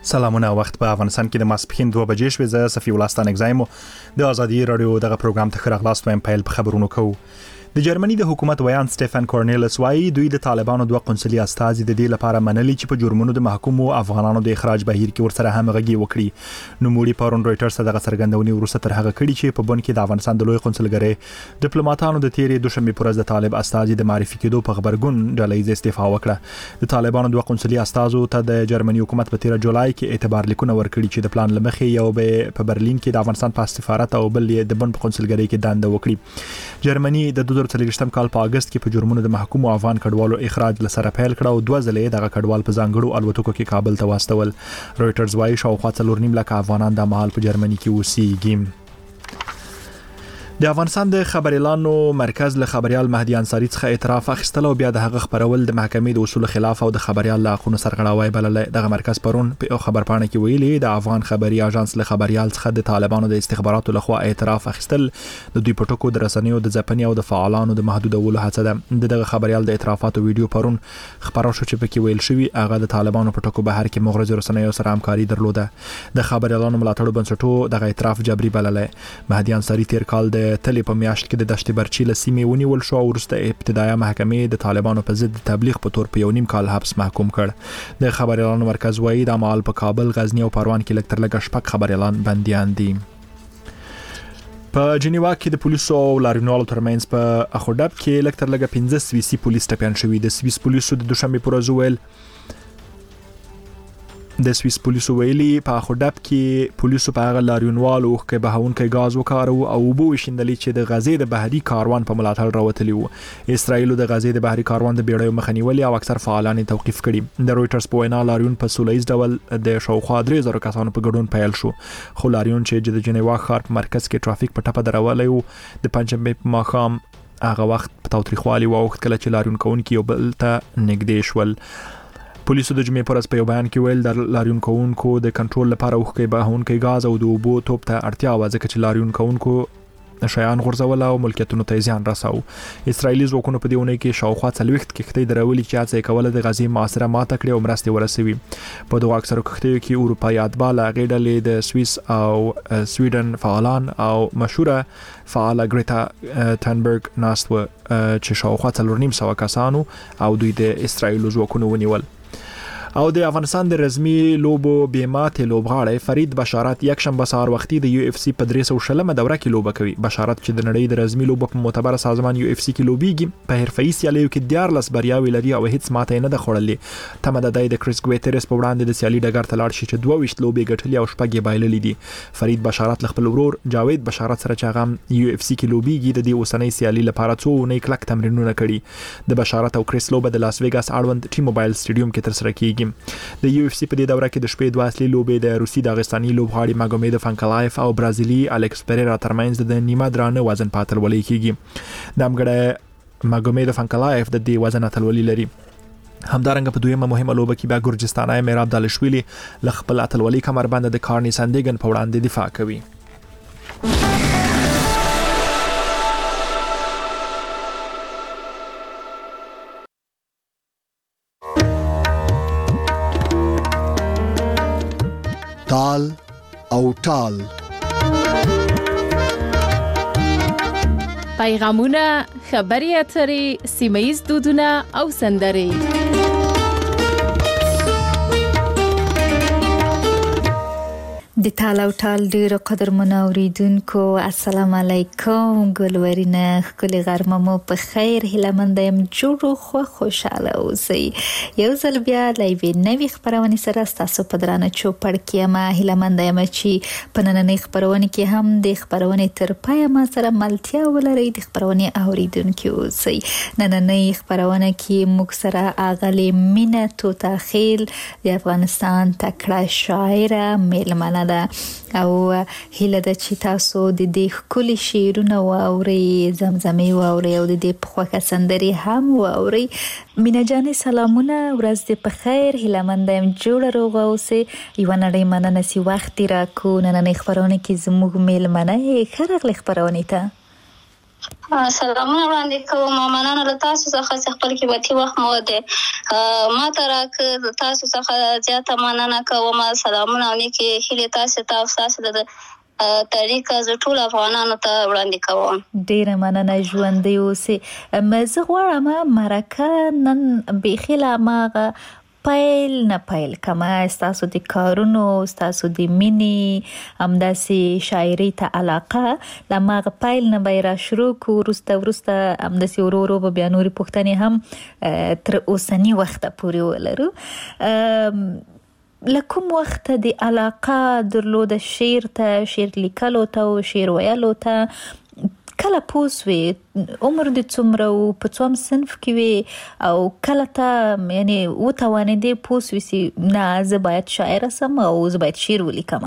سلامونه. وخت په افغانستان کې د ماسپښین 2 بجې شوې. زه صفي الله ستانګزایم د ازادي رادیو دغه پروګرام ته خراغلاس وایم. پیل په خبرونو کوو. د جرمني د حکومت ویان سټيفن کورنیلس وايي دوی د طالبانو 2 قونسلي استازي د دې لپاره منلي چې په جرمونو د محکومو افغانانو د اخراج بهیر کې ورسره همغږي وکړي. نو موړي پرون رويټرز دغه څرګندونې وروسته تر هغه کړي چې په بن کې د افغانستان د لوی قونسلګرۍ ډیپلوماټانو د تیرې دوشنبه پر ورځ د طالب استازي د معرفي کېدو په خبرګون ډلې استعفا وکړه. د طالبانو 2 قونسلي استازو ته د جرمني حکومت په 13 جولای کې اعتبار لیکونه ورکړي چې د پلان لمخې یو په برلین کې د افغانستان په سفارت او بل د بن په قونسلګرۍ کې دنده وکړي. جرمني د 2023 کال په اگست کې په جرمونو د محکومو افغان کډوالو اخراج لسره پیل کړ او 2 ځلې دغه کډوال په ځانګړو الوتکو کې کابل ته واستول. رويټرز وايي شاوخوا 4.5 لک افغانان د مهال په جرمني کې اوسېږي. د افغانستان د خبريالانو مرکز له خبريال مهدي انصاري څخه اعتراف اخیستل او بیا د هغه خبرول د محکمې د اصول خلاف او د خبريال له قانون سرغړاوي بلل. دغه مرکز پرون په خبرپاڼه کې ویلي د افغان خبري اژانس له خبريال څخه د طالبانو د استخباراتو لخوا اعتراف اخیستل د دوی په ټکو د رسنیو د ځپنې او د فعالانو د محدودولو هڅه ده. دغه خبريال د اعترافاتو ویډیو پرون خبرو شو چې پکې ویل شوی هغه د طالبانو په ټکو بهر کې مغرض رسنیو سره همکاري درلوده. د خبريالانو ملاتړو بنسټو دغه اعتراف جبري بلل. مهدي انصاري تیر کال د تلې په میاشت کې د دشت برچی له سیمې ونیول شو او وروسته ابتدایي محکمې د طالبانو په ضد تبلیغ په تور په 1.5 کال حبس محکوم کړ. د خبريالانو مرکز وايي د مال په کابل، غزنی او پروان کې لکتر لګ شپږ خبريالان بنديان دي. په جنیوا کې د پولیسو او لاریونوالو ترمنځ په اخوډب کې لکتر لګ 15 سویسي پولیس ټپيان شوي. د سویس پولیسو د دوشنبه پر ورځ ویل د سویس پولیسو ویلي په اخوډب کې پولیسو په هغه لاریونوالو کې بهاونکي غاز وکارو او بو وشندلې چې د غزې د بحري کاروان په ملاتړ راوتلی وو. اسرائیل د غزې د بحري کاروان د بیړیو مخنیولي او اکثر فعالان توقيف کړي. د رويټرز په وینا لاریون په سولهییز ډول د شاوخوا 3000 کسانو په ګډون پیل شو. خو لاریون چې د جنیوا ښار په مرکز کې ټرافیک په ټپه درولې وو د پنځمې په ماښام هغه وخت په تاوتریخوالي واوښت کله چې لاریون کوونکي یو بل ته نږدې شول. پولیسو د جمعې پر ورځ په یو بیان کې ویل د لاریون کوونکو د کنټرول لپاره وښکي بهونکي غاز او د اوبو توپ ته اړتیا و ځکه چې لاریون کوونکو شیان غورځول او ملکیتونو ته زیان رساو. اسرایلی ځواکونو په دیونه کې شاوخوا 40 کښتۍ درولې چې هڅه کوله د غزې معاصره ماته کړې او مرستې ورسوي. په دوه اکثر کښتیو کې اروپایي اتباع غېډلې د سویس او سویډن فعالان او مشهوره فعال ګریتا تنبرګ ناست و چې شاوخوا 4.5 کسانو او دوی د اسرایل ځواکونو ونیول. او د افغانستان د رسمي لوبو بیمات لوبغاړی فرید بشارت یک شنبه سهار وختي د یو اف سی په 300 دوره کې لوبه کوي. بشارت چې د نړۍ د رسمي لوبو په معتبر سازمان یو اف سی کې لوبيږي په حرفه‌ای سیالیو کې 14 بریاوي لري او هیڅ ماته نه ده خوړلې. تمه ده د کریس ګویترس په وړاندې د سیالي ډګر ته لاړ شي چې 22 لوبې ګټلې او شپږ بایللې دي. فرید بشارت خپل ورور جاوید بشارت سره چې هغه یو اف سی کې لوبيږي د دې اوسنۍ سیالي لپاره څو نه کلک تمرینونه کړي. د بشارت او کریس لوبه د لاس ویګاس اړوند ټي موبایل سټیډیوم کې ترسره کیږي. د یو اف سی په دې دوره کې د شپې 2 اصلي لوبې د روسي داغستاني لوبغاړي ماګومید فانکلایف او برازیلي الکس پیریرا ترمنځ د نیمه درانه وزن په اتلولۍ کېږي. د امګړه ماګومید فانکلایف د دې وزن اتلولۍ لري. همدارنګه په دویمه مهمه لوبه کې بیا ګورجستاني میراب دالشویلی ل خپل اتلولۍ کمربند د کارني سندګن په وړاندې دفاع کوي. تال او ټال پیغامونه، خبري اترې، سیمه‌ییز دودونه او سندرې. د تال او ټال ډیرو قدرمنو اوریدونکو السلام علیکم. ګلورینه خپل غرمه مو په خیر هیله مند یم جوړ خو خوشاله اوسئ. یو ځل بیا لایوي نوې خبرونه سره تاسو په درانه چوپړ کې ما هیله مند یم چې په نننۍ خبرونه کې هم د خبرونه تر پای ما سره ملتیا ولرئ. د خبرونه اوریدونکو اوسئ. نننۍ خبرونه کې موږ سره اغلی مینا توتاخیل د افغانستان تکړه شاعره میلمنه او هیله ده چې تاسو د دې خولي شعرونه واوري، زمزمه واوري او د دې په خوښه سندري هم واوري. مینا جان سلامونه، ورځ دې په خیر، هیله مند یم جوړ روغ اوسئ. یو نړۍ مننه چې وخت را کو نن خبرونه کې زموږ میلمنه خرغلی خبرونه ته سلامونه وړاندې کوم. مننه له تاسو څخه چې خپل قیمتي وخت مو د ما ته راکړ. تاسو څخه زیاته مننه کوم. سلامونه او نیکې هیلې تاسو ته او تاسو د طریقه زه ټول افغانانو ته وړاندې کوم. ډیره مننه ژوندۍ اوسې. زه غواړم مرکه نن بیخي له هماغه پیل کما ستاسو د کارونو ستاسو د مینې همداسې شاعري ته علاقه لماغه پیل نه به را شروع کو. ورسته همداسې ورو به بیا نورې پوښتنې هم تر اوسني وخته پورې ولرو. لکم وخت د علاقه درلوده شعر ته، شعر لیکلو ته او شعر ویلو ته؟ کله پوسوي عمر د څومره او په څوم صنف کې وي او کله ته یعنی وتوانېدې پوسوي چې نه زه باید شاعره سم او زه باید شعر ولیکم؟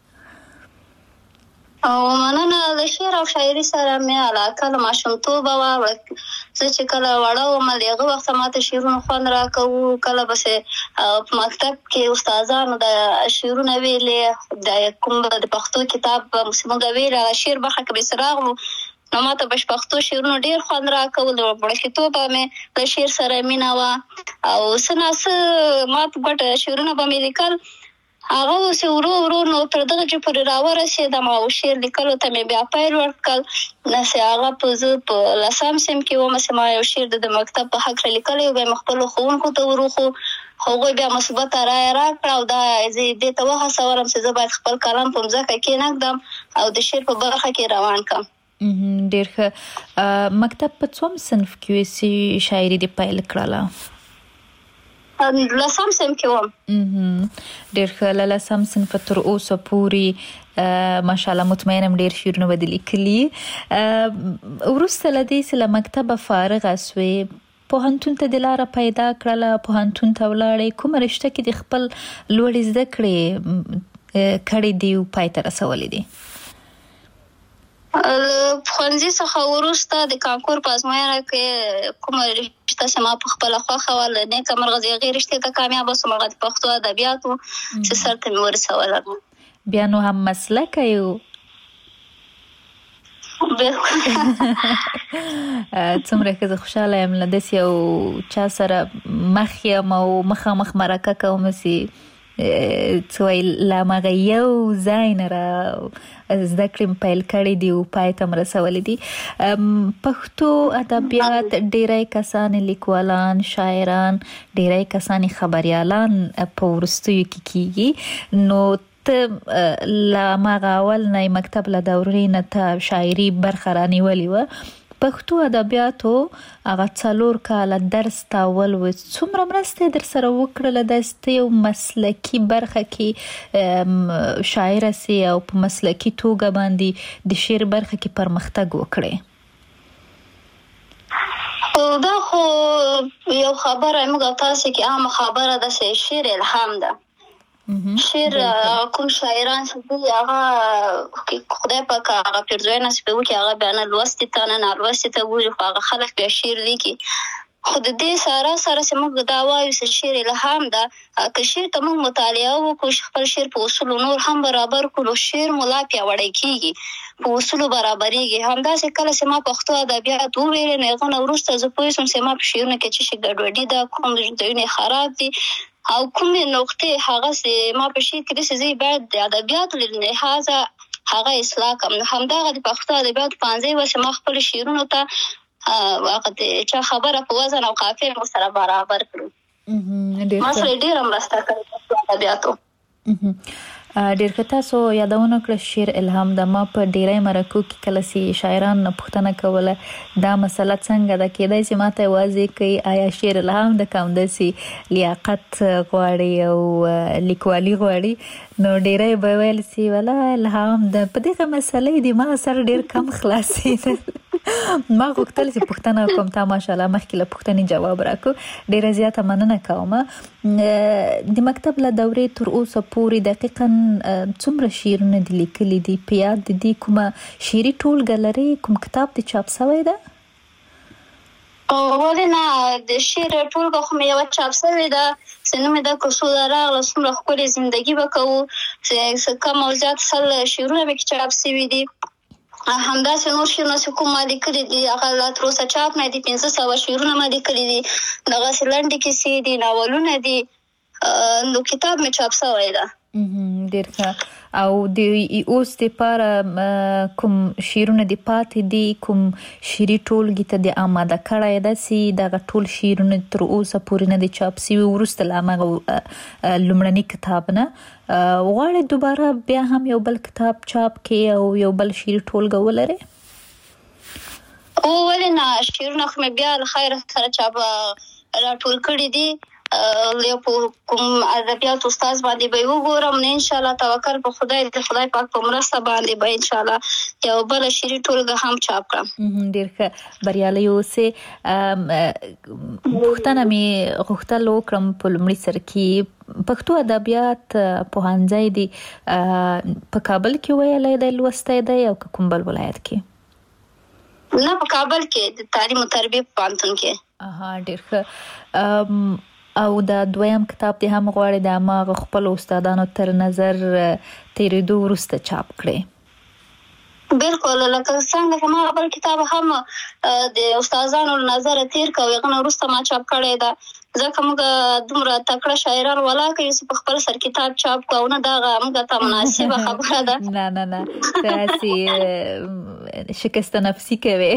او مننه. د شعر او شاعري سره مې علاقه له ماشومتوبه وه. زه چې کله وړه وم د هغه وخته ماته شعرونه خوند راکوو. کله بسې په مکتب کې استادانو د شعرونه ویلې، د کوم د پښتو کتاب موږ ویل هغه شعر برخه کې به راغلو نو ماته په پښتو شعرونو ډیر خوند راکول. د وړکتوبه مې د شعر سره مینه وه او څه ماته ګټه شعرونه به مې لیکل. هغه اوس ورو نو تر دغه چې پورې راورسېدم او شعر لیکلو ته مې بیا پیل ورکړل. نسې هغه په 10 صنف کې وم چې ما یو شعر د مکتب په هکله لیکلی و. بیا مې خپلو ښوونکو ته وروښو، هغوی بیا مثبته رایه راکړه او دا زه دې ته وهڅولم چې زه باید خپل قلم په مځکه کېنږدم او د شعر په برخه کې روان کړم. ډېر ښه. مکتب په څوم صنف کې وې چې شاعري دې پیل کړله؟ 10 صنف کې وم. ډېر ښه. له 10 صنف تر اوسه پورې ماشاءالله مطمئنم ډېر شعرونه به دې لیکلي. وروسته له دې چې له مکتبه فارغه سوې پوهنتون ته دې لاره پیدا کړله، پوهنتون ته ولاړې، کومه رشته کې دې خپل لوړې زده کړې کړې دي او پای ته رسولې دي؟ ښوونځي څخه وروسته د کانکور په ازموینه کې کومه رشته چې ما په خپله خوښه وه له نیکه مرغه د هغې رشتې ته کامیابه شوم. هغه د پښتو ادبیاتو چې سر ته مې ورسوله. بیا نو هم مسلکه یو. څومره ښه زه خوشحاله یم له داسې یو چا سره مخ یم او مخامخ مرکه کوم چې څه وایي له هماغه یو ځای نه را زده کړې پیل کړې دي او پای ته م رسولې دي. پښتو ادبیات ډېری کسان لیکوالان، شاعران، ډېری کسان خبریالان په وروستیو کې کیږي. نو ته له هماغه اول نه مکتب له دورې نه ته شاعري برخه رانیولې وه. پښتو ادبیاتو هغه 4 کاله درس تاول و. څومره مرسته در سره وکړله داسې ته یو مسلکي برخه کې شاعره سي او په مسلکي توګه باندې د شعر برخه کې پرمختګ وکړې؟ دا خو یو خبره موږ تاسو کې عامه خبره ده چې شعر الهام ده. شعر کوم شاعران چې دي هغه خدای پاک هغه پیرزوینه چې وکړي هغه بیا نه لوستي ته نه نالوستي ته ګوري خو هغه خلک بیا شعر لیکي. خو د دې سره چې موږ دا وایو چې شعر الهام ده، که شعر ته موږ مطالعه وکړو، خپل شعر په اصولو نور هم برابر کړو، شعر مو لا پیاوړی کیږي، په اصولو برابریږي. همداسې کله چې ما پښتو ادبیات وویلې نو هغه نه وروسته زه پوه شوم چې ما په شعرونو کې څه شي ګډوډي ده، کوم ځایونه خراب دي او کومې نقطې هغه چې ما په شعر کې داسې ځای باید د ادبیاتو له لحاظه هغه اصلاح کړم. همدغه د پښتو ادبیاتو پوهنځی و چې ما خپلو شعرونو ته هغه د چا خبره په وزن او قافیه مو سره برابر کړو. ما سره ډېره مرسته کړې پښتو ادبیاتو. ډېر ښه. تاسو یادونه کړه شعر الهام ده. ما په ډېری مرکو کې کله چې شاعران پوښتنه کوله دا مسله څنګه ده، کېدای شي ما ته یوازې کوي آیا شعر الهام ده که همداسې لیاقت غواړي او لیکوالي غواړي. نو ډېری به ویل چې ولا الهام ده. په دغه مسلې د ما سر ډېر کم خلاصېدل. ما غوښتل چې پوښتنه وکړم، تا ماشاءالله مخکې له پوښتنې جواب راکړو. ډېره زیاته مننه کوم. د مکتب له دورې تر اوسه پورې دقیقاً څومره شعرونه دي لیکلي دي؟ په یاد دي کومه شعري ټولګه لري؟ کوم کتاب دې چاپ شوی ده؟ ولې نه، د شعر ټولګه خو مې یوه چاپ شوې ده چې نوم یې ده که سوله راغله څومره ښکلې زندګي به کوو، چې کم او زیات 100 شعرونه مې کې چاپ شوي دي. همداسې نور شعرونه چې کوم ما لیکلي دي هغه لا تر اوسه چاپ نه دي. 500 شعرونه ما لیکلي دي، دغسې لنډې کیسې دي، ناولونه دي، نو کتاب مې چاپ شوی ده. ډېر ښه. او د اوس دپاره کوم شعرونه دې پاتې دي، کوم شعري ټولګې ته دې آماده کړی ده چې دغه ټول شعرونه تر اوسه پورې نه دي چاپ سوي، وروسته له همغه لومړني کتاب نه غواړې دوباره بیا هم یو بل کتاب چاپ کړې او یو بل شعري ټولګه ولرې؟ ولې نه، شعرونه خو مې بیا له خیره سره چاپ راټول کړي دي. یو په کوم ادبیات استاد باندې به وګورم، نه انشاءالله توکل په خدای، د خدای پاک په مرسته باندې به انشاءالله یو بل شعري ټولګه هم چاپ کړم. ډېر ښه، بریالۍ اوسې. پوښتنه مې غوښتل وکړم په لومړي سر کې، پښتو ادبیات پوهنځی دی په کابل کې ویلی دی، لوستی دی او که کوم بل ولایت کې؟ نه، په کابل کې د تعلیم او تربیه په پوهنتون کې. ډېر ښه. او دا دویم کتاب دې هم غواړې د هماغه خپلو استادانو تر نظر تېرېدو وروسته چاپ کړې؟ بالکل، لکه څنګه چې ما بل کتاب هم د استادانو له نظره تېر کړ، هغه نه وروسته ما چاپ کړی ده، ځکه موږ دومره تکړه شاعران ولاکه یو چې په خپل سر کتاب چاپ کړو، او نه دغه موږ ته مناسبه خبره ده. نه داسې شکست نفسي کوې.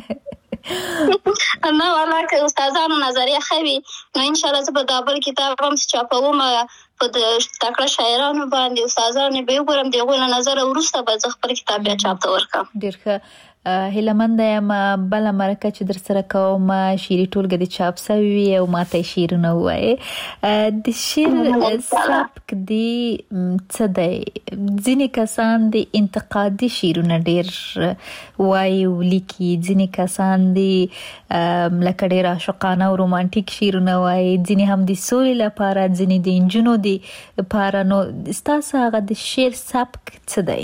نه والله که استادانو نظریه ښه وي نو انشاءالله زه به دا بل کتاب هم چاپوم، په د تکړه شاعرانو باندې استادانو به وګورم، د هغوی له نظره وروسته به زه خپل کتاب بیا چاپ ته ورکړم. ډېر ښه. هیله منده یم بله مرکه چې در سره کوم شعري ټولګه دې چاپ سوي وي او ماته یې شعرونه ووایې. د شعر سبک دې څه دی؟ ځینې کسان د انتقادي شعرونه ډېر وایي او لیکي، ځینې کسان دې لکه ډېر عاشقانه او رومانټیک شعرونه وایي، ځینې هم د سولې لپاره، ځینې د نجونو دپاره. نو ستاسو هغه د شعر سبک څه دی؟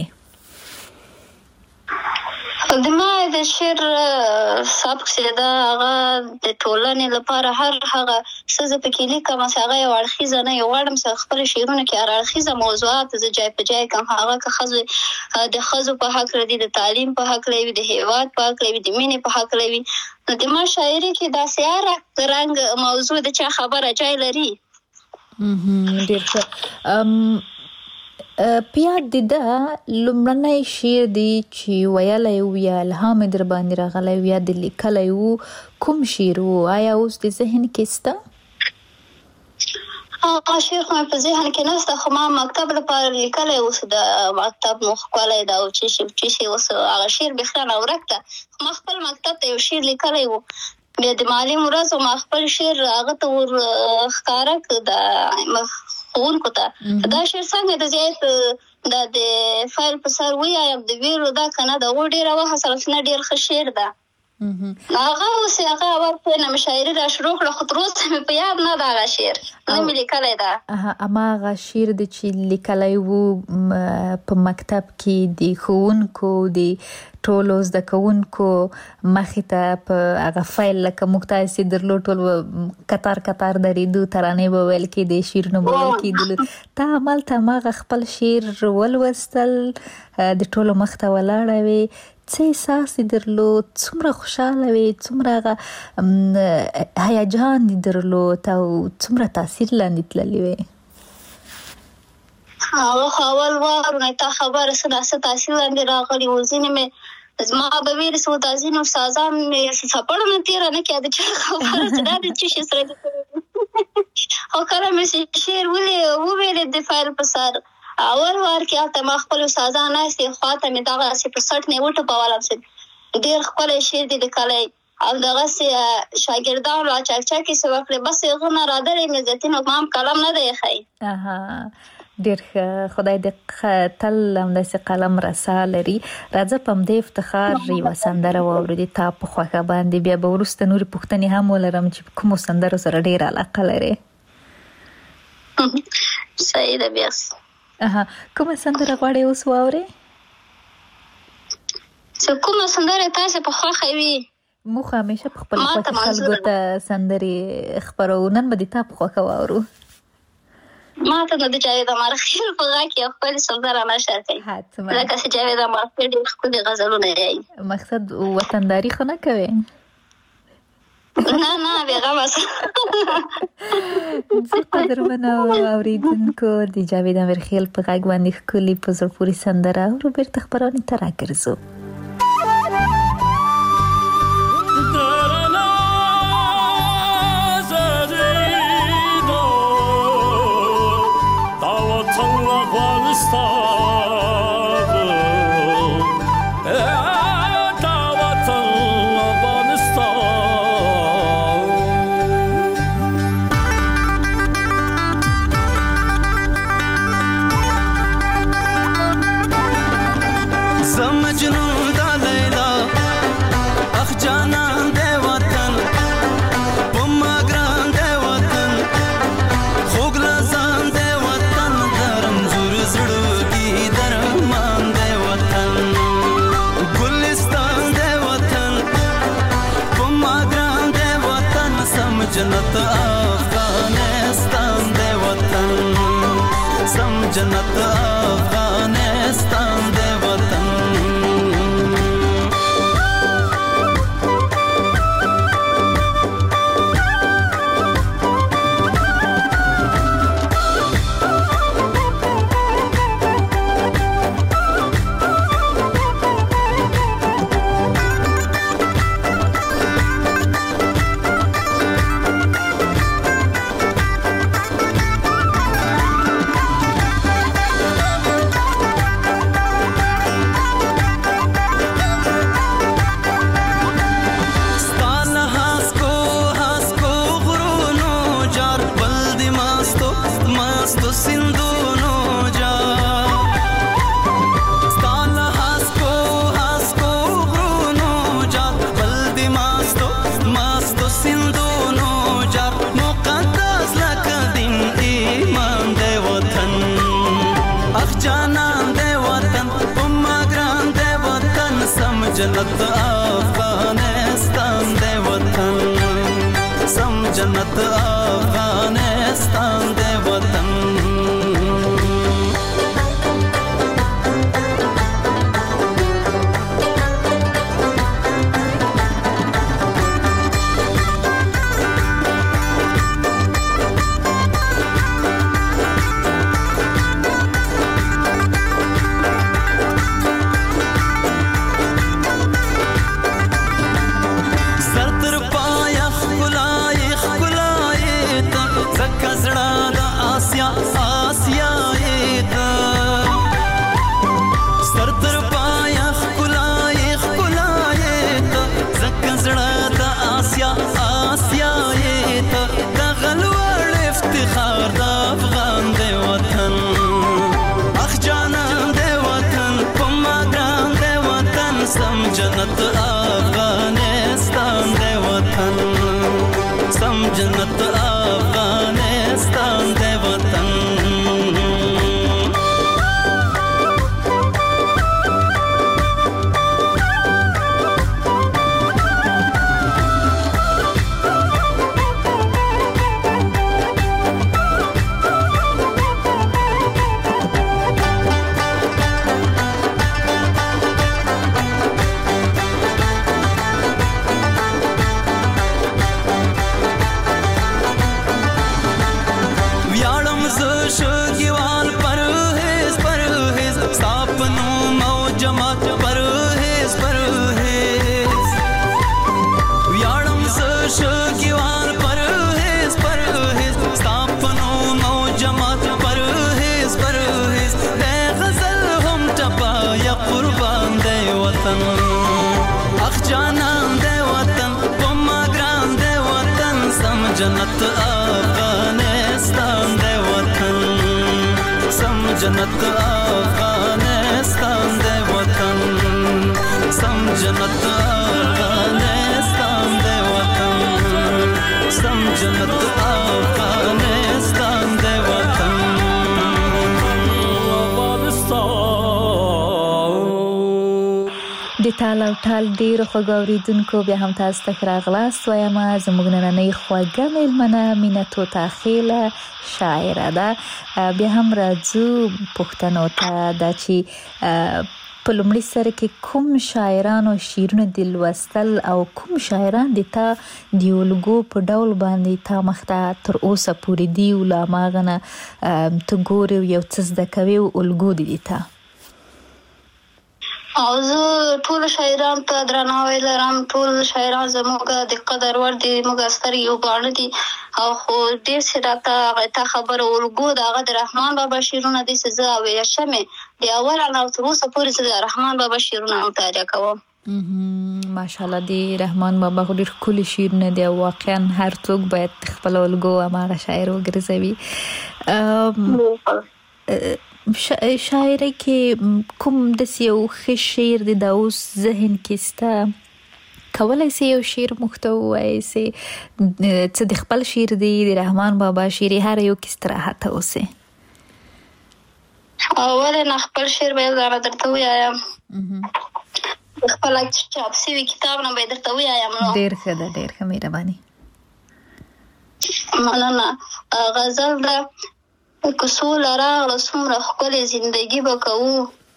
د ما د شعر سبک چې ده هغه د ټولنې لپاره هر هغه څه زه پکې لیکم چې هغه یو اړخیزه نه، یو غواړم چې خپل شعرونه کې هر اړخیزه موضوعات زه جای په جای کړم، هغه که د ښځو په هکله دي، د تعلیم په هکله وي، د هېواد په هکله وي، د مینې په هکله وي. نو د ما شاعري کې داسې هر رنګ موضوع د چا خبره جای لري. ډېر ښه. په یاد دې ده لومړنی شعر دی چې ویلی و یا الهام یې در باندې راغلی و یا د لیکلی و، کوم شعر و؟ آیا اوس د ذهن کې شته؟ هغه شعر خو مې په ذهن کې نشته، خو ما مکتب لپاره لیکلی اوس د مکتب مو ښکلی ده او چې اوس هغه شعر بېخیانه ورک ده. ما خپل مکتب ته یو شعر لیکلی و، بیا د معلم ورځ ما خپل شعر هغه ته ور ښکاره کړ د ښوونکو ته. دا شعر څنګه د زیات د فایل په سر ویایم د ویرو دا که نه د هغو ډېره وهڅول چې نه ډېر ښه شعر ده. هغه اوس هغه ورته مې شاعري را شروع کړه، خو تر اوسه مې په یاد نه ده هغه شعر، نه مې لیکلی ده. هماغه شعر دی چې لیکلی و په مکتب کې د ښوونکو د ټولو زده کوونکو مخې ته په هغه فایل لکه موږ تاسې درلود ټول کتار کتار درېدو، ترانې به ویل کېدې، شعرونه به ویل کېدلو. ته همالته هماغه خپل شعر ولوستل، د ټولو مخ ته ولاړه وې، څه احساس دې درلود؟ څومره خوشحاله وې؟ څومره هغه هیجان دې درلود او څومره تاثیر لاندې تللې وې؟ هغه خو اول وار نه تا خبره څه تاثیر لاندې راغلي و. ځینې مې زما به ویل چې دا ځینې استادان مې څپړه نه تېره نه کړه د چا خبره چې دا د څه شي سره دې او کله مې شعر وویلې د فایل په سر اول وار کې هلته ما خپل استادان ناستې خواته مې دغسې په سټ نه وټپولم چې ډېر ښکلی شعر دې لیکلی او دغسې شاګردانو را چکچکې چې وکړې بس هغه نه رادلې مې زیتین ما هم قلم نه دی ایښی. ډېر ښه، خدای دې تل همداسې قلم رسا لري. راځه په همدې افتخار یوه سندره واورو د تا په خوښه باندې، بیا به وروسته نورې پوښتنې هم ولرم چې کومو سندرو سره ډېره علاقه لرې. صحیح ده. بیا کومه سندره غواړې اوس واورې؟ چې کومه سندره تاسې په خوښه وي. موږ همیشه په خپل خوښې خلکو ته سندرې خپروو، نن به د تا په خوښه واورو. ما ته د جاوید امرخیل په غږ کې خپل سندره نشر کوي حتما لکه چې جاوید امرخیل ډېر ښکلي غزلونه یې مقصد وطنداری خو نه کوي نه بیغمه زه قدرمنو اوریدونکو د جاوید امرخیل په غږ باندې ښکلي په زړه پورې سندره او بیرته خپرونې ته راګرځو. जन्नत अफगानिस्तान दे वतन सम जन्नत अफगानिस्तान दे वतन जन्नत अफगानिस्तान दे वतन सम जन्नत अफगानिस्तान दे वतन जन्नत अफगानिस्तान दे वतन सम जन्नत अफगानिस्तान दे वतन जन्नत अफगानिस्तान दे वतन सम जन्नत अफगानिस्तान दे वतन सम जन्नत अफगानिस्तान दे वतन सम जन्नत अफगानिस्तान दे वतन د د ټال او ټال ډیرو خوږو اوریدونکو بیا هم تاسو ته راغلاست وایم. زموږ نننۍ خوږه میلمنه مینه طوطا خیله شاعره ده. بیا هم راځو پوښتنو ته دا چې په لومړي سر کې کوم شاعرانو شعرونه د لوستل او کوم شاعران د تا د الګو په ډول باندې تا مخته تر اوسه پورې دی ولا ماغنه ته ګورې یو څه زده کوي او الګو دي تا؟ او زه ټول شاعران ته درناوی لرم. ټول شاعران زموږ د قدر وړ دي، موږ ستر یو باڼه دي. او خو ډېر چې راته تا خبره الګو د هغه د رحمان بابا شعرونه دي چې زه اویه شمې د اول نه تر اوسه پورې زه د رحمان بابا شعرونه مطالعه کوم. ماشاءالله د رحمان بابا ډېر ښکلي شعرونه دي او واقعا هر څوک باید خپل الګو هماغه شاعر وګرځوي. شاعرۍ کې کوم داسې یو ښه شعر دی دا اوس ذهن کې سته؟ کولی سې یو شعر موږ ته ووایې چې څه د خپل شعر دی د رحمان بابا شعر هر یو کې استراحت اوسې؟ ولې نه، خپل شعر به یې درته ووایم. د خپل چاپ شوي کتاب نه به یې درته ووایم. ډېر ښه ده، ډېر ښه، مهرباني. مننه. غزل ده: که سوله راغله څومره ښکلې زندګي به کوو،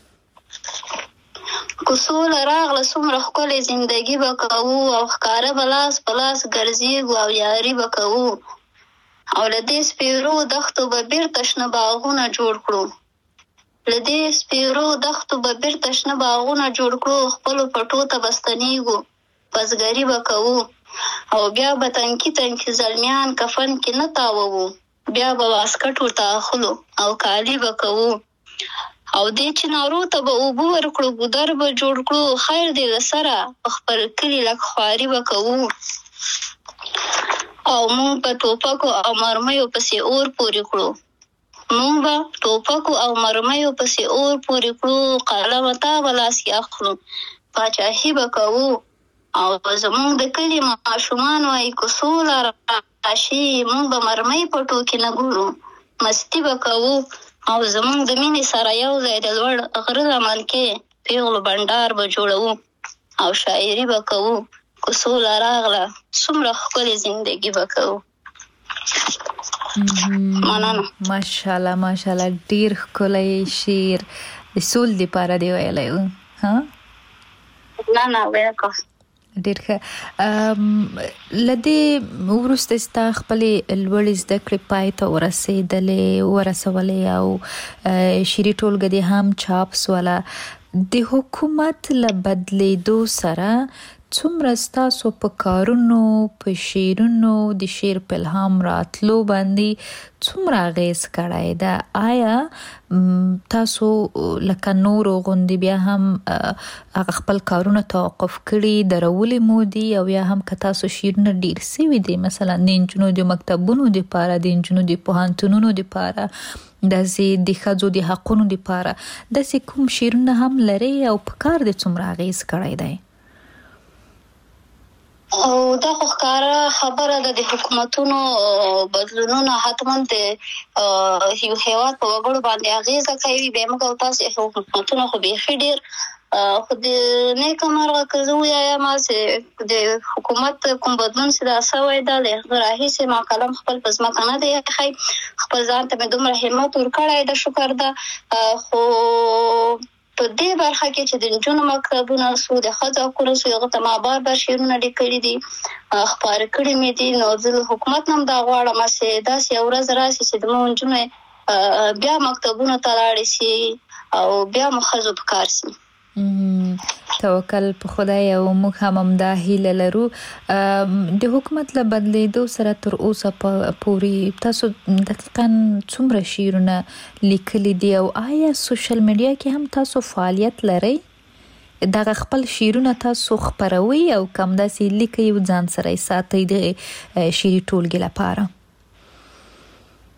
که سوله راغله څومره ښکلې زندګي به کوو، او ښکاره به لاس په لاس ګرځېږو او یاري به کوو، او له دې سپېرو دښتو به بیرته شنه باغونه جوړ کړو، له دې سپېرو دښتو به بیرته شنه باغونه جوړ کړو، خپلو پټو ته به ستنېږو بزګري به کوو، او بیا به تنکي تنکي زلمیان کفن کې نه تاووو، بیا به واسکټ ورته اخلو او کالي به کوو، او دې چنارو ته به اوبه ورکړو، ګودر به جوړ کړو، خیر دې له سره په خپل کلي لږ خواري به کوو، او موږ به ټوپکو او مرمیو پسې اور پورې کړو، موږ به ټوپکو او مرمیو پسې اور پورې کړو، قلمه تا به لاس کې اخلو، پاچاهي به کوو، او زموږ د کلي ماشومان وایي که سوله راشي موږ به مرمۍ په ټوکې نه ګورو، مستي به کوو، او زموږ د مینې سره یو ځای د لوړ غره لمن کې پیغلو بنډار به جوړوو، او شاعري به کوو، که سوله راغله څومره ښکلې زندګي به کوو. مننه. ماشاءالله ماشاءالله، ډېر ښکلی شعر د سول دپاره دی ویلی و. نه ویلکه. ډېر ښه. له دې وروسته ستا خپلې لوړې زده کړې پای ته ورسولې او شعري ټولګه دې هم چاپ سوله. د حکومت له بدلیدو سره څومره ستاسو په کارونو، په شعرونو د شعر په الهام راتلو باندې څومره اغیز کړی ده؟ آیا تاسو لکه نورو غوندې بیا هم هغه خپل کارونه توقف کړي درولې مو دي، او یا هم که تاسو شعرونه ډیر سوي دي مثلا د نجونو د مکتبونو دپاره، د نجونو د پوهنتونونو دپاره، داسې د ښځو د حقونو دپاره داسې کوم شعرونه هم لري او په کار دې څومره اغیز کړی دی؟ او دا خو ښکاره خبره ده، د حکومتونو بدلونونه حتما د یو هېواد په وګړو باندې اغېزه کوي. بیا موږ او تاسې حکومتونه خو بیخي ډېر خو د نیکه مرغه که زه ووایم چې د حکومت کوم بدلون چې دا سوی ده له هغه راهیسې ما قلم خپل په ځمکه نه دی ایښی، خپل ځان ته مې دومره همت ورکړی ده، شکر ده. خو په دې برخه کې چې د نجونو مکتبونه سو، د ښځو حقونه سو، هغه ته ما بار شعرونه لیکلي دي، خپاره کړي مې دي. نو زه د حکومت نه هم دا غواړم چې داسې یو ورځ راشي چې زموږ نجونې بیا مکتبونو ته لاړې شي او بیا مو ښځو په کار شي. توکل په خدای او موږ هم همدا هیله لرو. د حکومت له بدلیدو سره تر اوسه پورې تاسو دقیقاً څومره شعرونه لیکلي دي، او آیا سوشل میډیا کې هم تاسو فعالیت لرئ؟ دغه خپل شعرونه تاسو خپروي او کم داسې لیکئ او ځان سره یې ساتئ د شعري ټولګې لپاره؟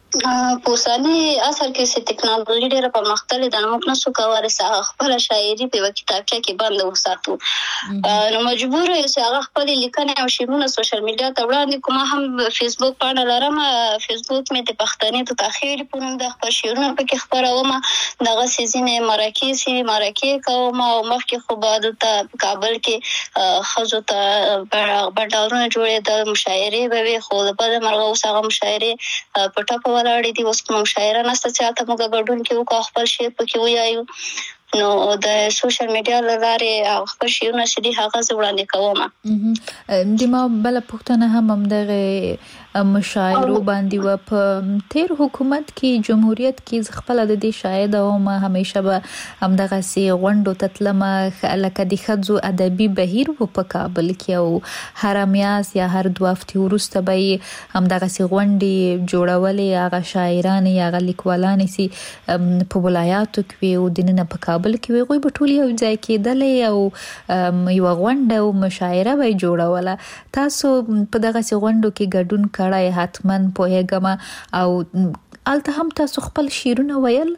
په اوسني عصر کې چې ټکنالوژي ډېره پرمختللې ده، نو موږ نشو کولی چې خپله شاعري په یوه کتابچه کې بنده وساتو. نو مجبور یو چې هغه خپلې لیکنې او شعرونه سوشل میډیا ته وړاندې کړو. ما هم فیسبوک پاڼه لرم، فیسبوک مې د پښتنې د تاخیر په نوم د خپل شعرونه پکې خپروم. دغسې ځینې مرکې کوم، او مخکې خو به دلته په کابل کې ښځو ته بنډارونه جوړېدل، مشاعرې به وي، خو د بده مرغه اوس هغه مشاعرې په ټپه ولاړې دي. اوس کومه مشاعره نشته چې هلته موږ ګډون کې وکړو، خپل شعر پکې ویایو. نو د سوشل میډیا له لارې خپل شعرونه چې دي هغه زه وړاندې کوم. د ما بله پوښتنه هم همدغه مشاعرو باندې وه. په تیر حکومت کې جمهوریت کې زه خپله د دې شاهده وم، همیشه به همدغسې غونډو ته تلمه، لکه د ښځو ادبي بهیر و په کابل کې، او هره میاشت یا هر 2 هفتې وروسته به یې همدغسې غونډې جوړولې. هغه شاعرانې، هغه لیکوالانې چې په ولایاتو کې وي او دننه په کابل کې وي، هغوی به ټول یو ځای کېدلې او یوه غونډه او مشاعره به یې جوړوله. تاسو په دغسې غونډو کې ګډون کړی حتما پوهېږم، او هلته هم تاسو خپل شعرونه ویل؟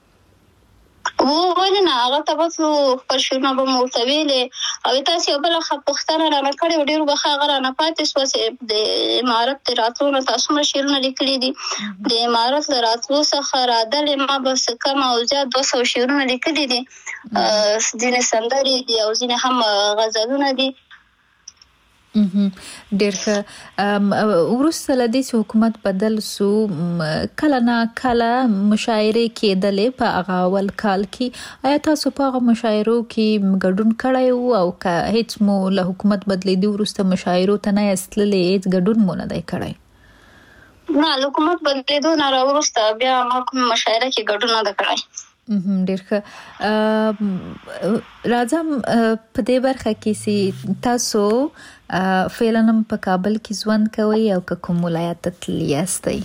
ولې نه، هغه ته به خپل شعرونه به مو ورته ویلې. او تاسو یو بله پوښتنه رانه کړې وه، ډېرو به ښه هغه رانه پاتې شوه چې د امارت د راتلو نه تاسو څومره شعرونه لیکلي دي. د امارت له راتلو څخه رادلې ما به څه کم او زیات 200 شعرونه لیکلي دي. ځینې سندرې دي او ځینې هم غزلونه دي. ډېر ښه. وروسته له دې چې حکومت بدل سو، کله نه کله مشاعرې کېدلې په هغه اول کال کې. آیا تاسو په هغه مشاعرو کې ګډون کړی و، او که هیڅ مو له حکومت بدلېدو وروسته مشاعرو ته نه یاست تللې، هیڅ ګډون مو نه دی کړی؟ نه، له حکومت بدلېدو نه راوروسته بیا ما کوم مشاعره کې ګډون نه دی کړی. ډېر ښه. راځم په دې برخه کې چې تاسو فعلا هم په کابل کې ژوند کوئ، او که کوم ولایت ته تللي یاستئ؟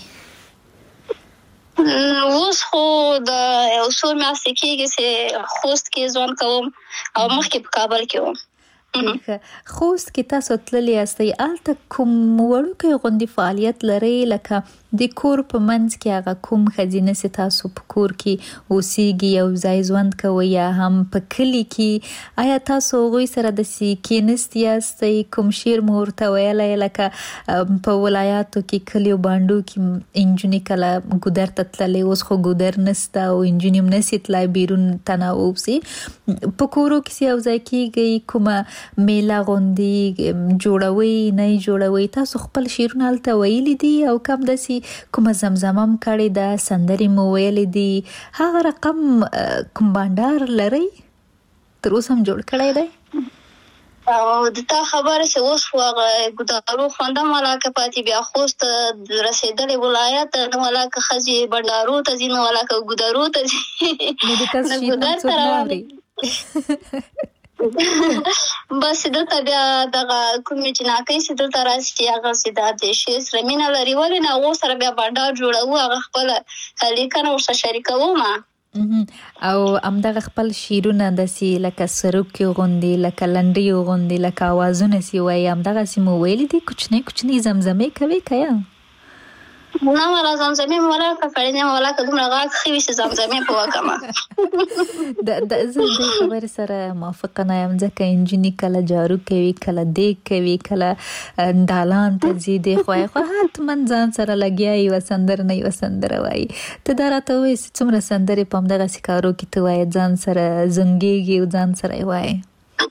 اوس خو د یو څو میاشتې کېږي چې خوست کې ژوند کوم، او مخکې په کابل کې وم. خوست کې تاسو تللي یاستئ، هلته کوم وړوکی غوندې فعالیت لرئ، لکه د کور په منځ کې هغه کوم ښځینه چې تاسو په کور کې اوسیږي، یو ځای ژوند کوئ، یا هم په کلي کې؟ آیا تاسو هغوی سره داسې کېنستي یاستئ، کوم شعر مو ورته ویلی؟ لکه په ولایاتو کې کلیو بانډو کې نجونې کله ګودر ته تللې، اوس خو ګودر نسته او نجونې هم نسي تلای بیرون تنوع وسي. په کورو کې یو ځای کېږئ، کومه میله غوندې جوړوئ نه جوړوئ؟ تاسو خپل شعرونه هلته ویلي دي، او کم داسې کومه زمزمه هم کړې ده، سندرې مو ویلې دي، هغه رقم کوم بانډار لرئ تر اوسه هم جوړ کړی دی؟ او د تا خبره چې اوس خو هغه ګودارو خوند هم ولاکه پاتې، بیا خوست رسېدلې ولایت نه ولاکه ښځې بنډارو ته ځي، نه ولاکه ګودارو ته ځي. نو د تاسو شعرونه څوک نه اوري؟ بس دلته بیا دغه کومې جناکۍ چې دلته راشي، هغه چې د شعر سره مینه لري، ولې نه هغو سره بیا بنډار جوړوو، هغه خپله لیکنه ورسره شریکوم. او همدغه خپل شعرونه داسې لکه سروکي غوندې، لکه لنډیو غوندې، لکه اوازونه چې وایي، همدغسې مو ویلي دي؟ کوچنۍ کوچنۍ زمزمې کوي که یا؟ نه ولا زمزمې مې ولاکه کړې، نه ولاکه دومره غږ ښه وي چې زمزمې په وکړمه. زه د خبرې سره موافقه نه یم، ځکه نجونې کله جارو کوي، کله دیګ کوي، کله دالان ته ځي، دی خوا خو حتما ځان سره لګیا یوه سندره نه یوه سندره وایي. ته دا راته ووایې چې څومره سندرې په همدغسې کارو کې ته وایې، ځان سره زنګېږي او ځان سره یې وایې؟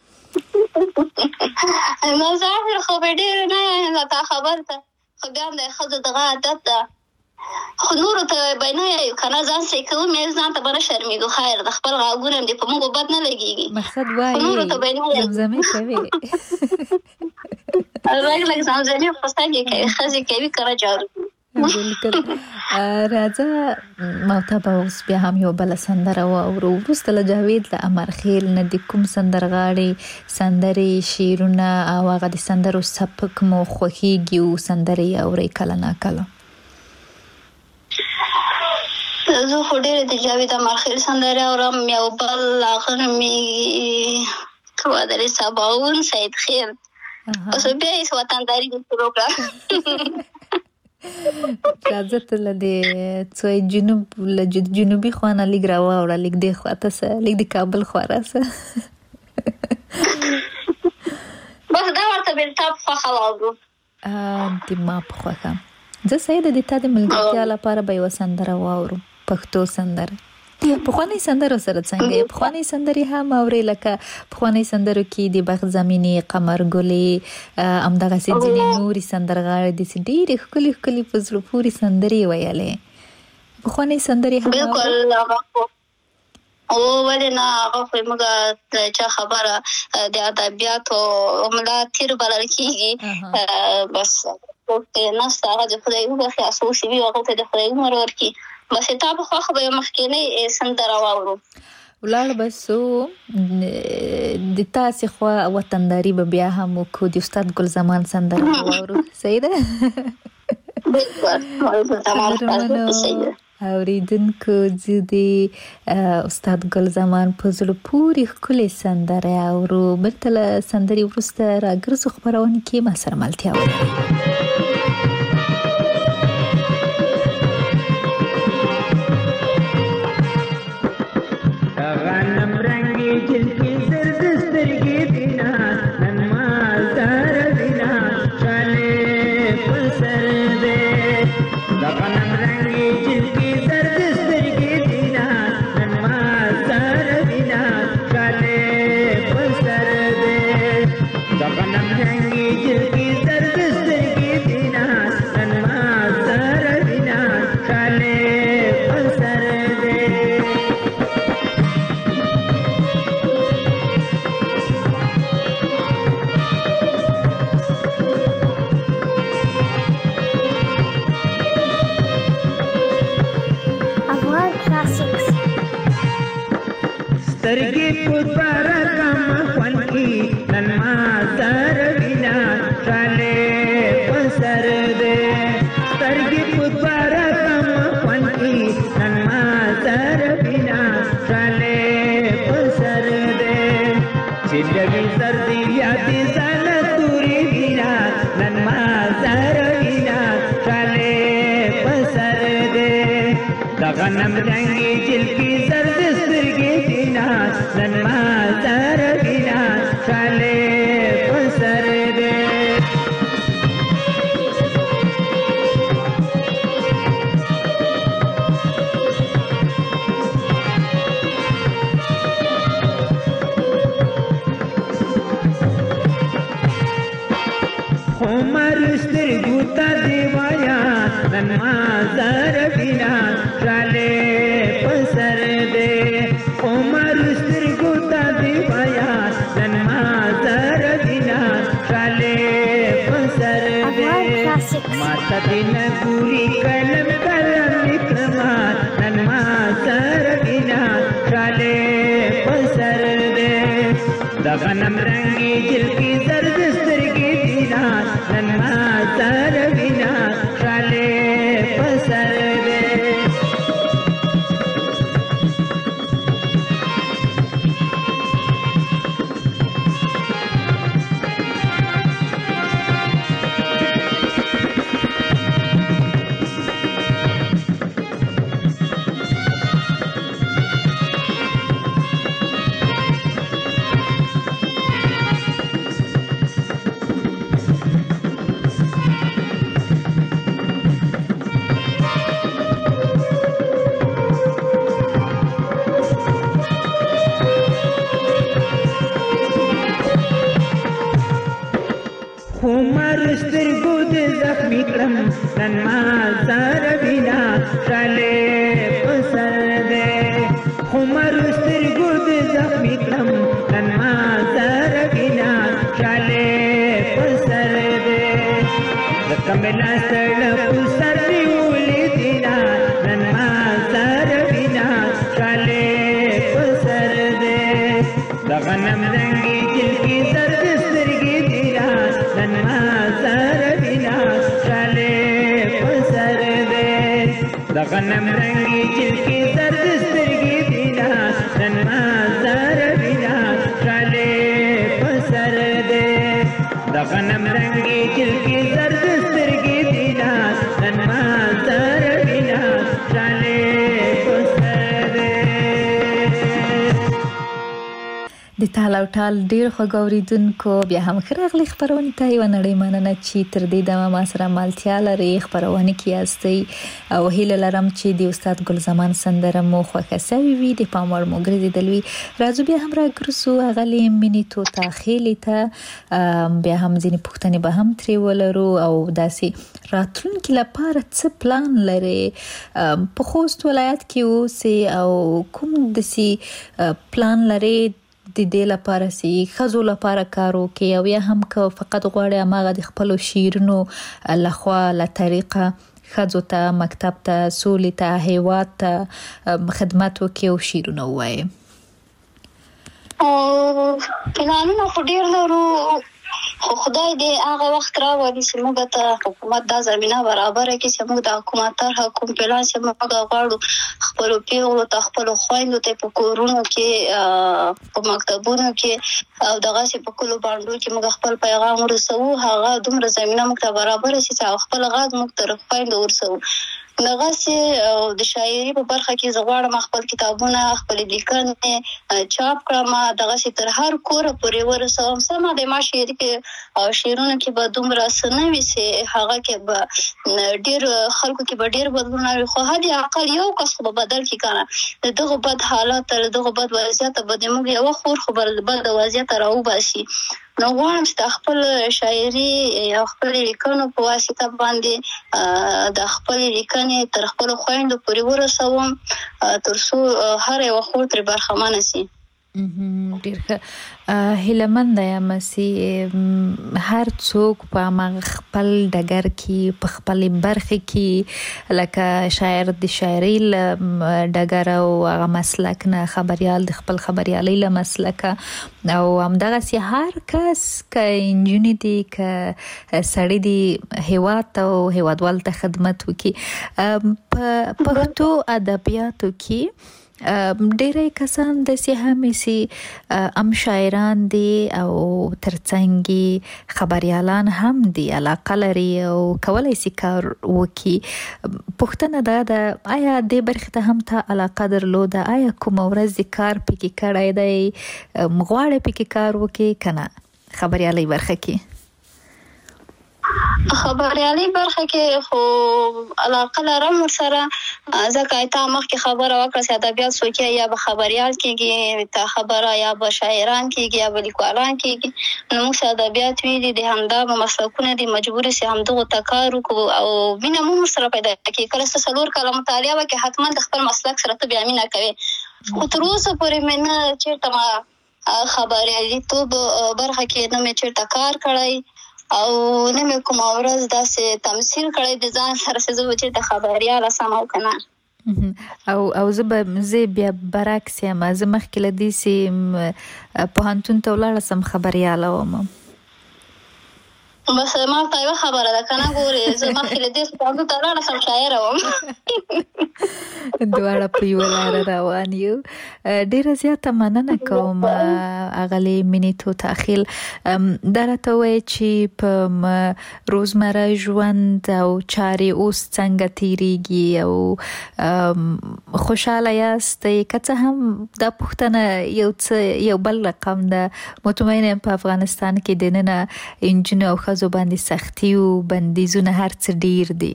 نو ظاهر خو به ډېر نه یم تا خبر ته، خو بیا هم د ښځو دغه عادت ده، خو نورو ته به نه یایو که نه، ځان سره یې کوو، مې ځان ته به نه شرمېږو، خیر د خپل غږونه هم دې په موږ بد نه لګېږي. مقصد وایي زمزمې کوي، لږ لږ زمزمې خو څنګه کوي، ښځې کوي که نه جارو. بالکل. راځه محتبه اوس بیا هم یو بله سندره واورو، وروسته له جاوید له امرخیل نه د کوم سندرغاړي سندرې، شعرونه او هغه د سندرو سبک مو خوښیږي او سندرې اورئ کله نا کله؟ زه خو ډېرې د جاوید امرخیل سندرې اورم، یو بل هغه نومېږي کوادرې سباون سید خیر، اوس بیا یې وطنداري شروع کړه. راځه ته له دې څوی جنوبي خوانه لږ راواوړه، لږ دې خواته څه، لږ د کابل خوا راسه. بس دا ورته بلتاب خوښه واورو. د ما په خوښه زه سیده د تا د ملګرتیا لپاره به یوه سندره واورو، پښتو سندره. پخوانۍ سندرو سره څنګه؟ پخوانۍ سندرې هم اورې؟ لکه پخوانۍ سندرو کې د بخت زمینی، قمر ګلې، همدغسې ځینې نورې سندرغاړې داسې ډېرې ښکلې ښکلې په زړه پورې سندرې ویلې. پخوانۍ سندرې هم بالکل او ولې نه، هغه خو موږ چا خبره د ادبیاتو ملا تیر بلل کېږي. بس نسته هغه د خدای وبخښي، اسوسي وي هغه ته د خدای عمر ورکړي. بس تا په خوښه به یو مخکینۍ سندره واورو. ولاړ به سو د تاسې خوا وطنداري به بیا هم وکړو، د استاد ګل زمان سندره واورو. صحیح ده؟ اوریدونکو زه د استاد ګل زمان په زړه پورې ښکلې سندره اورو. بلته له سندرې وروسته راګرځو خپرونې کې ما سره ملتیا ولرئ. غنم رنگی جل کی زرد سترگی دینا نن ما زر بینا شالے پسر دے عمر سترگو تا دیوایا نن ما زر بینا شالے پسر دے عمر سترگو تا دیوایا نن ما زر بینا شالے پسر دے ماتا دین پوری کلم کلم اکرما نن ما زر بینا شالے پسر دے دغنم رنگی جل کی زرد سترگی دینا نن ما زر بینا شالے پسر دے عمر سترگو دے زخمی کرم نن ما زر بینا شالے پسر دے عمر سترگو دے زخمی کرم نن ما زر بینا شالے پسر دے زکملا سڑ پسر دیولی دینا نن ما زر بینا شالے پسر دے دغنم رنگی جل کی زرد سترگی دینا نن ما زر بینا شالے پسر دے دغنم رنگی جل کی زرد سترگی دینا نن ما زر بینا شالے پسر دے دغنم رنگی جل کی زرد سترگی دینا نن د تاله او ټال ډیر خوګوریدونکو بیا هم خراغلی خبرونه ته یو نړۍ مننه چې تر دې دمه ما سره مالتیا لري خبرونه کې یاستئ او هیله لرم چې د استاد ګل زمان سندره مو خوښه سوي وي د پاموړ مو ګرځیدلوي راځو بیا هم راګرسو اغلی مینیتو تاخیلی ته بیا هم ځینې پوښتنې به هم ترې ولرو او داسې راتلونکي لپاره څه پلان لري په خوست ولایت کې اوسئ او کوم داسې پلان لري د دې لپاره چې ښځو لپاره کار وکړي او یا هم که فقط غواړي هماغه د خپلو شعرونو لخوا له طریقه ښځو ته مکتب ته سولې ته هیواد ته خدمت وکړي او شعرونه ووایي پلانونه خو ډېر لرو خو خدای دې هغه وخت راوړي چې موږ ته حکومت دا زمینه برابره کړي چې موږ د حکومت طرحه کوم پلان چې موږ غواړو خپلو پیغلو ته خپلو خویندو ته په کورونو کې په مکتبونو کې او دغسې په کلو بانډو کې موږ خپل پیغام ورسوو هغه دومره زمینه موږ ته برابره شي چې خپل غږ موږ ته خویندو ورسوو دغسې د شاعري په برخه کې زه غواړم خپل کتابونه خپلې لیکنې چاپ کړم دغسې تر هر کوره پورې ورسوم سمه د ما شعري کې شعرونه کې به دومره څه نه وي چې هغه کې به ډېر خلکو کې به ډېر بدلون وي خو حد اقل یو کس خو به بدل کړي که نه د دغو بد حالات د دغو بد وضعیته به د موږ یوه خور خو به بد وضعیته راوباسي نو غواړم چې د خپل شاعري او خپل لیکنو په واسطه باندې د خپل لیکنې تر خپل خویندو پورې ورسوم تر څو هر یو خور ترې برخمنه شي ډیر ښه هیلهمنده یم چې هر څوک په خپل ډګر کې په خپلې برخې کې لکه شاعر د شاعرۍ له ډګر او هغه مسلک نه خبریال د خپل خبریالۍ له مسلکه او همدغسې هر کس که نجونې دي که سړی دي هیواد ته او هیوادوال ته خدمت وکړي په پښتو ادبیاتو کې ډېری کسان داسې هم چې ام شاعران دي او ترڅنګ خبریالان هم دي علاقه لري او کولی شي کار وکړي پوښتنه دا ده آیا دې برخې ته هم ته علاقه درلوده آیا کومه ورځ دې کار پکې کړی دی غواړې پکې کار وکړي که نه خبریالۍ برخه کې خبریالۍ برخه کې خو علاقه لرم ورسره ځکه تا مخکې خبره وکړه چې ادبیات څوک یا به خبریال کېږي تا خبره یا به شاعران کېږي یا به لیکوالان کېږي نو موږ چې ادبیات ویلي د همدغه مسلکونه دي مجبور چې همدغو ته کار وکړو او مینه مو ورسره پیدا کړي کله چې 4 کاله مطالعه وکړې حتما د خپل مسلک سره ته بیا مینه کوې خو تر اوسه پورې مې نه چېرته خبریالیتوب برخه کې نه مې چېرته کار کړی او نه مې کومه ورځ داسې تمثیل کړی د ځان سره چې زه به چېرته خبریاله سم او که نه او زه بیا برعکس یم زه مخکې له دې چې پوهنتون ته ولاړه سم خبریاله وم بس ما ته یوه خبره ده که نه ګورې زه مخکې له دې چې پوهنتون ته ولاړه سم شاعره وم دواړه په یوه لاره روان یو ډېره زیاته مننه کوم اغلې مینیتو تاخیل دا راته ووایې چې په روزمره ژوند او چارې اوس څنګه تیریږي او خوشحاله یاستئ که څه هم دا پوښتنه یو بل رقم ده مطمئنه یم په افغانستان کې دننه نجونو او ښځو باندې سختي او بندیزونه هر څه ډیر دي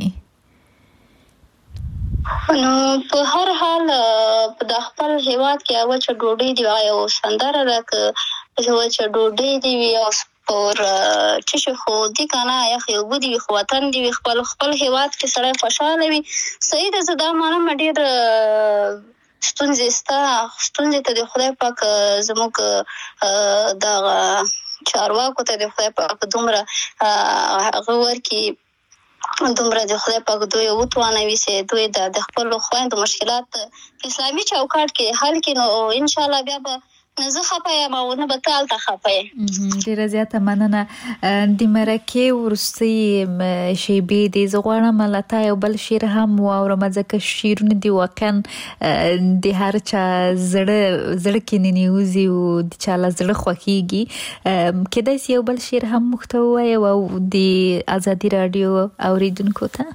نو په هر حال د خپل هیواد کې وچه ډوډۍ دی یو سندره ده که وچه ډوډۍ دی وي او پر چشي خو دي که نه یخ یو اوبه دي وي خو وطن دي وي خپل هیواد کې سړی خوشحاله وي صحیح ده زه دا منم ډېر ستونزې شته ستونزې ته د خدای پاک زموږ دغه چارواکو ته د خدای پاک دومره هغه ورکړي دومره د خدای پاک دوی وتوانوي چې دوی د خپلو خویندو مشکلات په اسلامي چوکاټ کې حل کړي نو انشاءالله بیا به نه زه خفه یم او نه به ته هلته خفه یې ډېره زیاته مننه د مرکې وروستۍ شیبې دي زه غواړم له تا یو بل شعر هم واورم ځکه شعرونه دي واقعا د هر چا زړه کې ننوځي او د چا له زړه خوښیږي کیدای شي یو بل شعر هم موږ ته ووایې او د ازادي راډیو اوریدونکو ته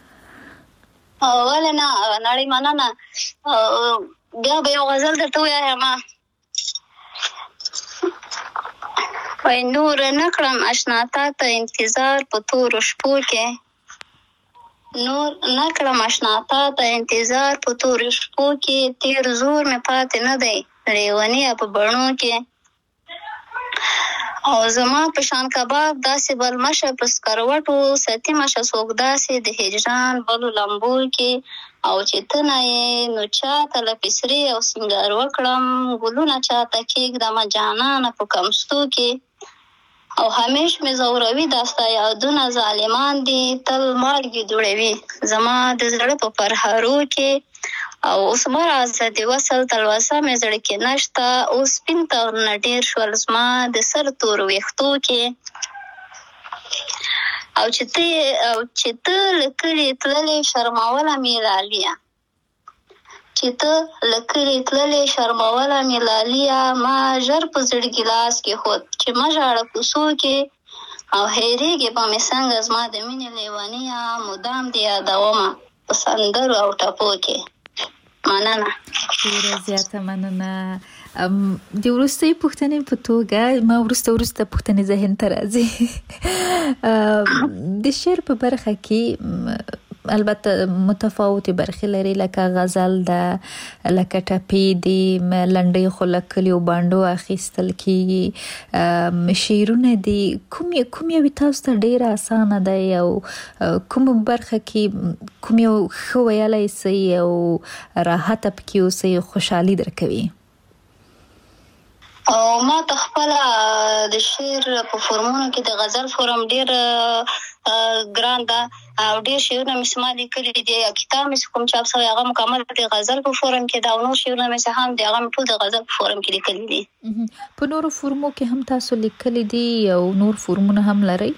ولې نه نړۍ مننه بیا به یو غزل درته ووایم وای نور نکړم آشنا تا ته انتظار په تورو شپو کې نور نکړم آشنا تا ته انتظار په تورو شپو کې تیر زور مې پاتې نه دی لیونی په بڼو کې او زما په شان کباب داسې بل مشه په سکروټو ستی مشه څوک داسې د هجران بلو لمبو کې او چې ته نه یې نو چاته له پسرې او سینګار وکړم ګلونه چاته کېږدمه جانانه په کمستو کې او همیش مې زوروي دا ستا یادونه ظالمان دي تل مالګې دوړوي زما د زړه په پرهارو کې او اوس مه راځه د وصل تلوسه مې زړه کې نشته اوس سپین تارونه ډېر شول زما د سر تورو ویښتو کې او چې ته له کلي تللې شرموله مې لاليه چې ته له کلي تللې شرموله مې لاليه ما ژر په زړه ګیلاس کې خود چې ما ژاړه کوڅو کې او هېرېږي به مې څنګه زما د مینې لیونیه مدام دې یادومه په سندرو او ټپو کې مننه ډېره زیاته مننه د وروستۍ پوښتنې په توګه ما وروسته پوښتنې ذهن ته راځي د شعر په برخه کې البته متفاوتې برخې لري لکه غزل ده لکه ټپې دي لنډۍ خو له کلیو بانډو اخیستل کېږي شعرونه دي کوم یو تاسو ته ډېره اسانه دی او کوم برخه کې کوم یو ښه ویلی سئ او راحته پکې اوسئ خوشحالي درکوي او ما ته خپله د شعر په فورمونو کې د غزل فورم ډېر ګران ده او ډېر شعرونه مې ما لیکلي دي یا کتاب مې کوم چاپ شوی هغه مکمل د غزل په فورم کې ده او نور شعرونه مې هم دي هغه مې ټول د غزل په فورم کې لیکلي دي په نورو فورمو کې هم تاسو لیکلي دي او نور فورمونه هم لرئ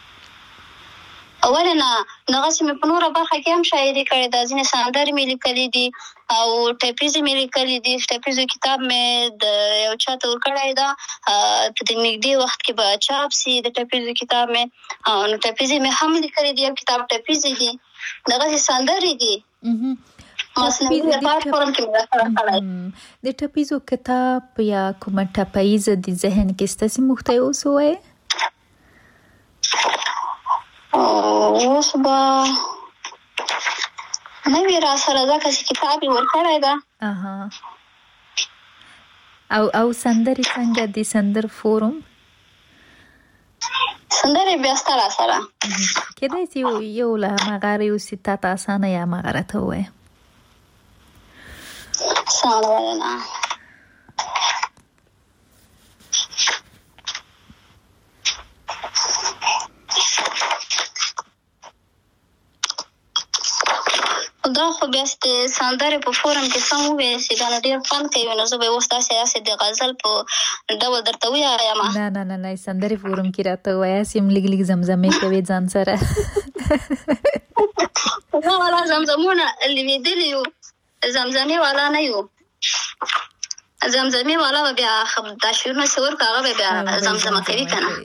ولې نه دغسې مې په نوره برخه کې هم شاعري کړې ده ځینې سندرې مې لیکلي دي او ټپیزې مې لیکلي دي ټپیزو کتاب مې د یو چا ته ورکړی ده په د نږدې وخت کې به چاپ سي د ټپیزو کتاب مې او نو ټپیزې مې هم لیکلي دي یو کتاب ټپیزې دي دغسې سندرې دي مصنوعي د پلتفارم کې مې راکړی د ټپیزو کتاب یا کومه ټپیزه د ذهن کې ستاسې محتوی اوس ووایئ اوس به نه وي را سره ځکه چې کتاب یې ورکړی ده او سندرې څنګه د سندر فورم سندرې بیا ستا را سره کېدای شي یو له هماغه یوسي تا ته اسانه یا هماغه راته ووایه سمه مننه دا خو بیا د سندرې په فورم کې سم وویل چې دا نو ډېر خوند کوي نو زه به یې اوس داسې د غزل په ډول درته ووایم نه سندرې فورم کې راته ووایاست یم لږ زمزمې کوي ځان سره نه والا زمزمونه لوېدلي یو زمزمې والا نه یو زمزمې والا به بیا دا شعرونه چې ورکړو هغه به بیا زمزمه کوي که نه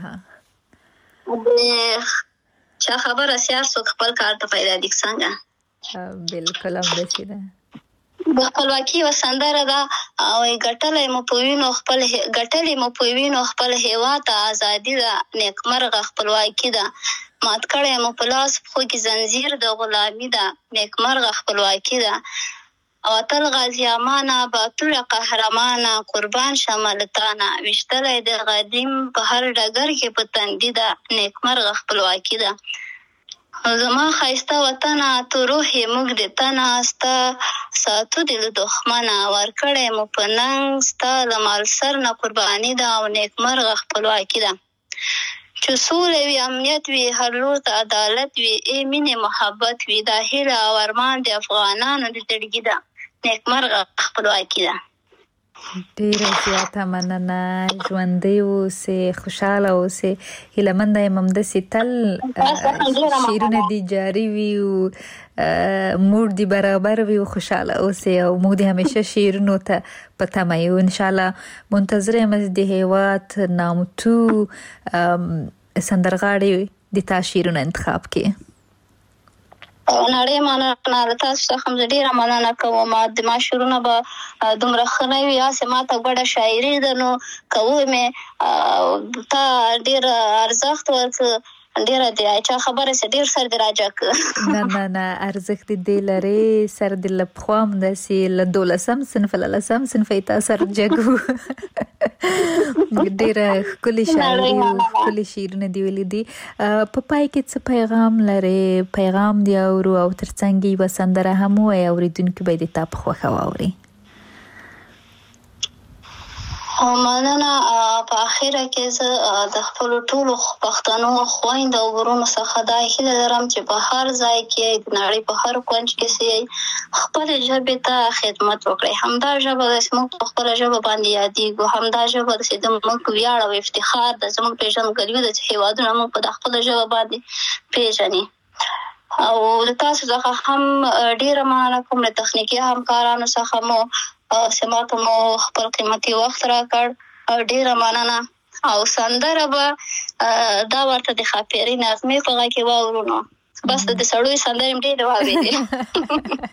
چا خبره سیار څوک خپل کار ته پیدا دي څنګه بالکل هم داسې ده د خپلواکي یوه سندره ده او ګټلی مو په وینو خپل هېواد ته ازادي ده نیکمرغه خپلواکي ده مات کړی مو په لاس پښو کې زنځیر د غلامي ده نیکمرغه خپلواکي ده او تل غازي امانه باتوره قهرمانه قربان شمه له تانه ویشتلی د غدیم په هر ډګر کې په تندي ده نیکمرغه خپلواکي ده زما ښایسته وطنه تو روح یې موږ د تنه ستا ساتو دې له دښمنه ورکړی مو په ننګ ستا له مالسر نه قرباني ده او نیکمرغه خپلواکي ده چې سوله وي امنیت وي هر لور ته عدالت وي ای مینې محبت وي دا هیله او ارمان د افغانانو د زړګي ده نیکمرغه خپلواکي ده ډېره زیاته مننه ژوندی اوسئ خوشحاله اوسئ هیلهمنده یم همداسې تل شعرونه دې جاري وي او موډ دې برابر وي او خوشحاله اوسئ او موږ دې همیشه شعرونو ته په تمه یو انشاءالله منتظره یم د هېواد نامتو سندرغاړي د تا شعرونه انتخاب کړي نړۍ مننه تاسو څخه زه ډیره مننه کوم. د ماشورونه به دومره ښه نه وي هسې ما ته ګډه شاعري ده نو کوو مې تا ډېر ارزښت ورکړه ډیره دی چا خبره سي ډیر سر دی راځه نه ارزښت دې لري سر دې لپخوام داسي له 12 صنف له لسم صنف ته سر جګو ډیره کلی شاعري کلی شعرونه دی ویلي دي په پای کې څه پیغام لري پیغام دی او ترڅنګ یې وسندره هم وي اوریدونکو به دې تاسو خوښ واوري. مننه په اخره کې زه د خپل ټولو پښتنو خويندو او ورونو څخه دا هیله لرم چې په هر ځای کې د نړۍ په هر کونج کې سي خپل ژبې ته خدمت وکړي. همدا ژبه د موږ په خپل ژبه باندې یادېږو، همدا ژبه د موږ ویاړ او افتخار د زموږ پیژندګلوي د هیوادونو موږ په خپل ژبه باندې پیژني. او تاسو څخه هم ډیره مننه کوم له تخنیکی همکارانو څخه مو سماته مو خپل قیمتي وخت راکړ ډیره مننه. او سندره به دا ورته د خاپيري نغمه په غږ کې واورونو بس د سړوي سندره ډیره واورېدل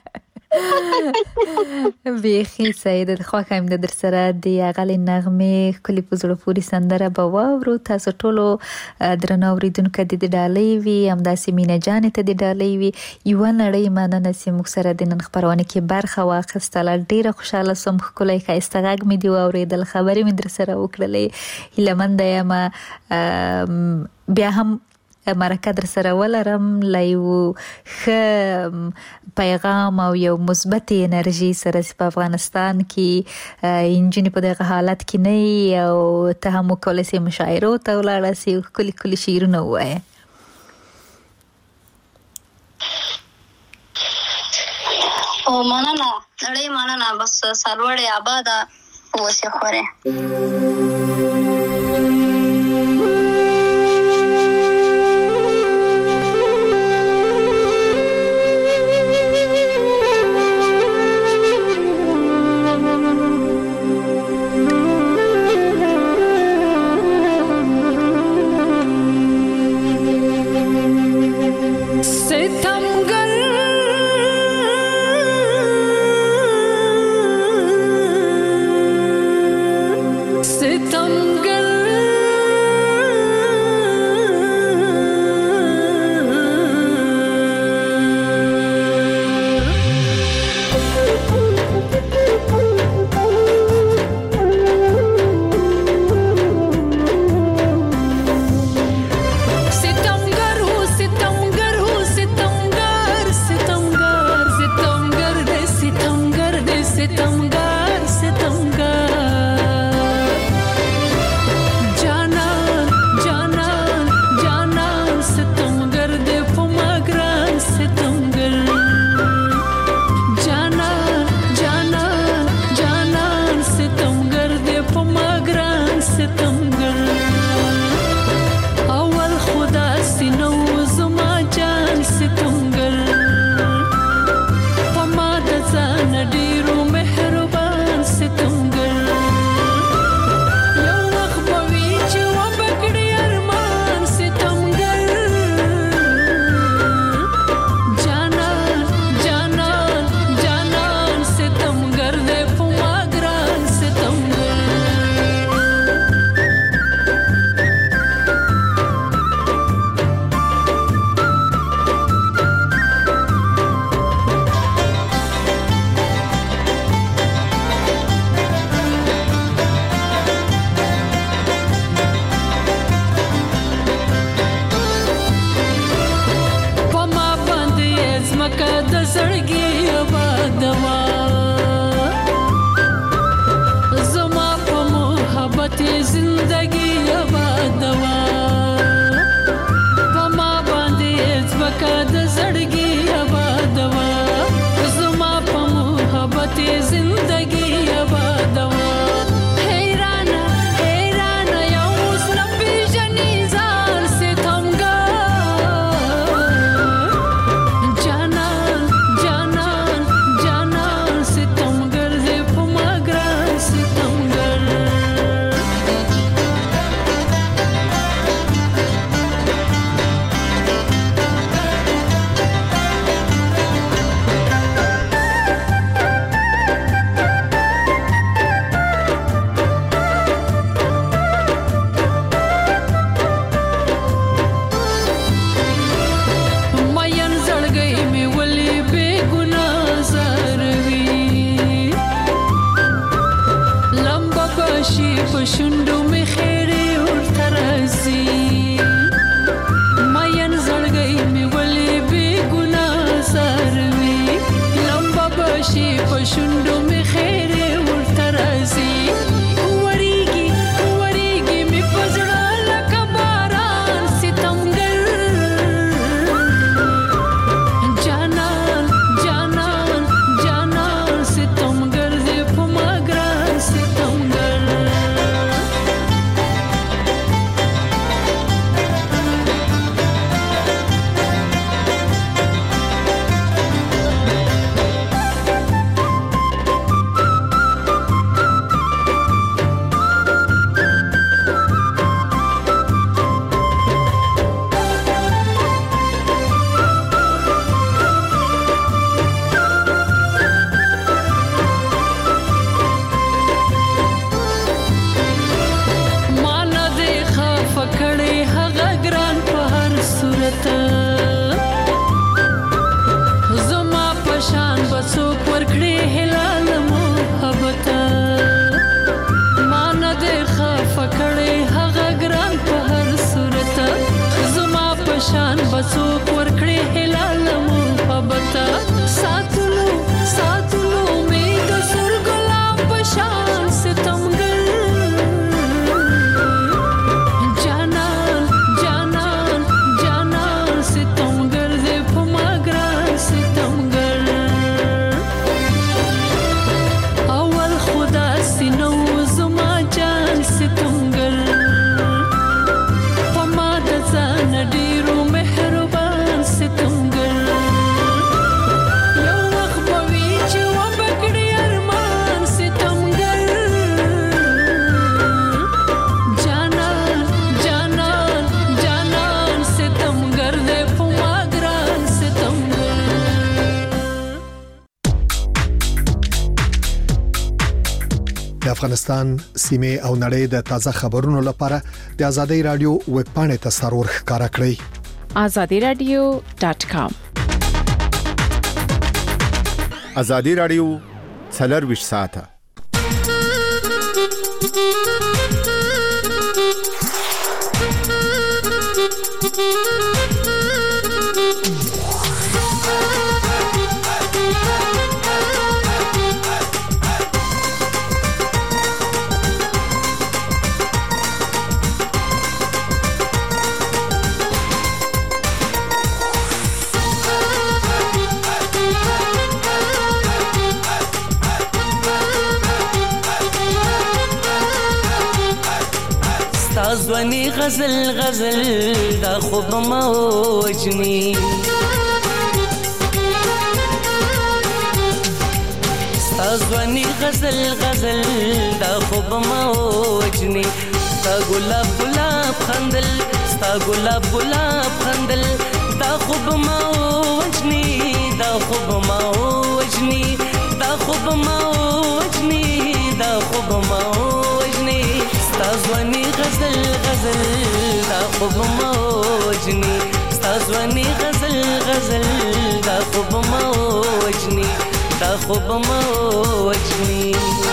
بیخي سید خوښم د در سره د اغلی نغمه کلی په زړه پوری سندره به واورو. تاسو ټولو درنو اوریدونکو د ډالۍ وی همداسې مینا جان ته د ډالۍ وی یو نړۍ مننه چې موږ سره د نن خبرونه کې برخه واخیستله. ډیره خوشاله سم خلای خایسته غږ مې دی اوریدل خبرې مې در سره وکړلې هیلمند یم بیا هم مرکه در سره ولرم لایو پیغام او یو مثبت انرژي سره په افغانستان کې انجنې په دغه حالت کې نه او ته هم کولای شي مشاعره ته ولاړ شي کلی شعرونه وایي. او مننه نړۍ مننه بس سرلوړې آباد اوسې خوره. Jana افغانستان، سیمه او نړۍ د تازه خبرونو لپاره د ازادي رادیو ویب پاڼې ته سرور ښکارا کړئ. azadiradio.com. ازادي رادیو 24 ساعته. ځواني غزل غزل دا خوب موجني ځواني غزل غزل دا خوب موجني ستا ګلاب ګلاب خندل ستا ګلاب ګلاب خندل دا خوب موجني دا خوب موجني دا خوب موجني دا خوب موجني ستازواني غزل غزل دا خوب موجني ستازواني غزل غزل دا خوب موجني دا خوب موجني